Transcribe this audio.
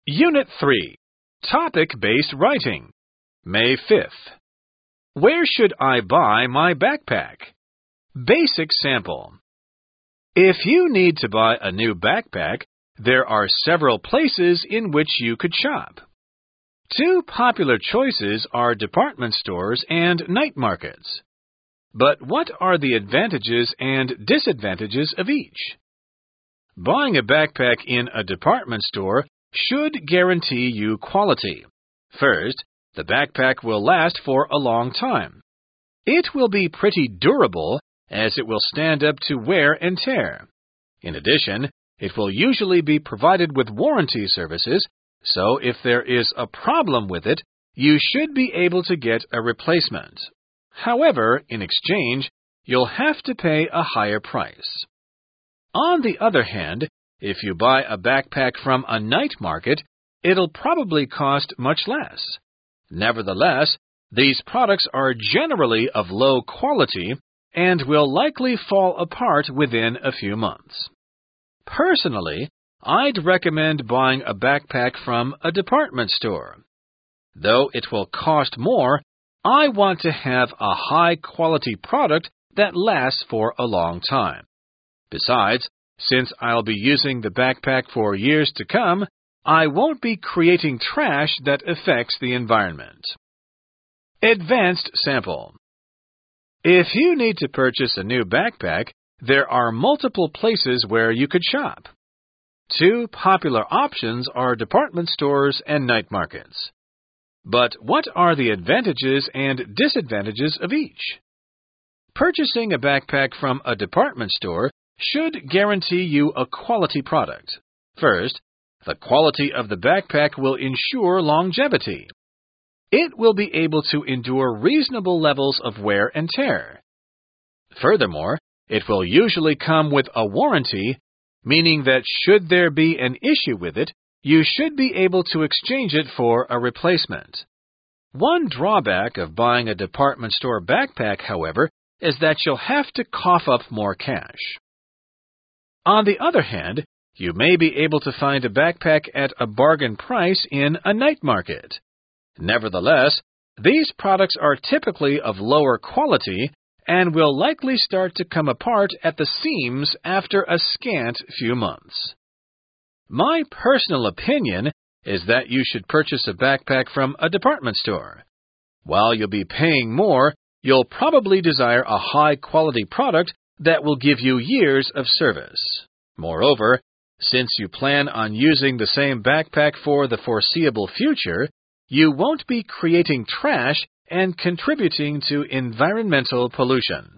Unit 3. Topic-based writing. May 5th. Where should I buy my backpack? Basic sample. If you need to buy a new backpack, there are several places in which you could shop. Two popular choices are department stores and night markets. But what are the advantages and disadvantages of each? Buying a backpack in a department store should guarantee you quality. First, the backpack will last for a long time. It will be pretty durable as it will stand up to wear and tear. In addition, it will usually be provided with warranty services, so if there is a problem with it, you should be able to get a replacement. However, in exchange, you'll have to pay a higher price. On the other hand, if you buy a backpack from a night market, it'll probably cost much less. Nevertheless, these products are generally of low quality and will likely fall apart within a few months. Personally, I'd recommend buying a backpack from a department store. Though it will cost more, I want to have a high-quality product that lasts for a long time. Besides, since I'll be using the backpack for years to come, I won't be creating trash that affects the environment. Advanced sample. If you need to purchase a new backpack, there are multiple places where you could shop. Two popular options are department stores and night markets. But what are the advantages and disadvantages of each? Purchasing a backpack from a department store should guarantee you a quality product. First, the quality of the backpack will ensure longevity. It will be able to endure reasonable levels of wear and tear. Furthermore, it will usually come with a warranty, meaning that should there be an issue with it, you should be able to exchange it for a replacement. One drawback of buying a department store backpack, however, is that you'll have to cough up more cash. On the other hand, you may be able to find a backpack at a bargain price in a night market. Nevertheless, these products are typically of lower quality and will likely start to come apart at the seams after a scant few months. My personal opinion is that you should purchase a backpack from a department store. While you'll be paying more, you'll probably desire a high-quality product that will give you years of service. Moreover, since you plan on using the same backpack for the foreseeable future, you won't be creating trash and contributing to environmental pollution.